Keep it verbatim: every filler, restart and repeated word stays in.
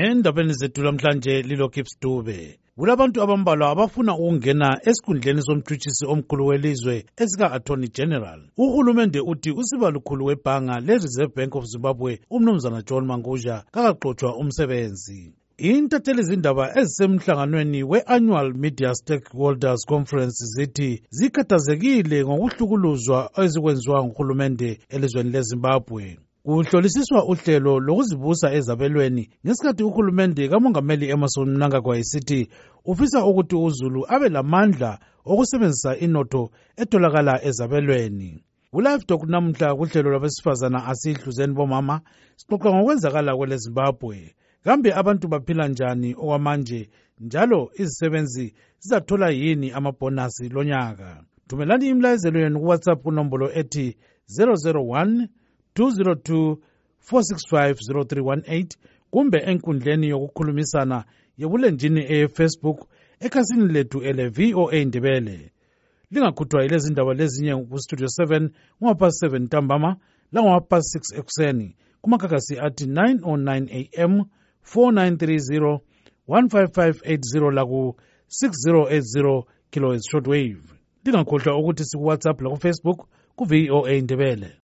Endabeni zethu namhlanje lilokhu Dube. Kulabantu abambalwa abafuna ukungena esikhundleni somthuthisi omkhulu welizwe esika Attorney General. Uhulumende uthi usibalukhulu webhanga le-Reserve Bank of Zimbabwe umnumzana John Mangudya kakaxoxwa umsebenzi. Intatheli izindaba ezisemhlanganweni we-Annual Media Stakeholders Conference zithi zikhathazekile ngokuhlukuluzwa ezikwenziwa nguhulumende elizweni leZimbabwe. Kuhlolisiswa uhlelo lokuzibusa ezabelweni ngesikhathi uhulumende kamongameli Emmerson Mnangagwa esithi ufisa ukuthi uZulu abe lamandla okusebenzisa inotho etholakala ezabelweni. Kulive talk namhla kuhlelo lwabesifazana asihluzeni bomama sixoxa ngokwenzakala kwele Zimbabwe. Kambe abantu baphila njani okwamanje njalo izisebenzi zizathola yini amabonasi lonyaka? Thumelani imlayezelo yenu ku WhatsApp kunombolo ethi zero zero one two zero two four six five zero three one eight kumbe enkundleni yokukhulumisana yebulenjini e-Facebook ekhasini lethu ele V O A Ndebele. Lingakhuthwa ilezi ndaba lezinye ku Studio seven ngapast seven ntambama la ngapast six ekuseni kumakakasi athi nine oh nine A M four nine three zero one five five eight zero laku six zero eight zero kilohertz shortwave. Lingakhohlwa ukuthi siku WhatsApp la ku Facebook ku V O A Ndebele.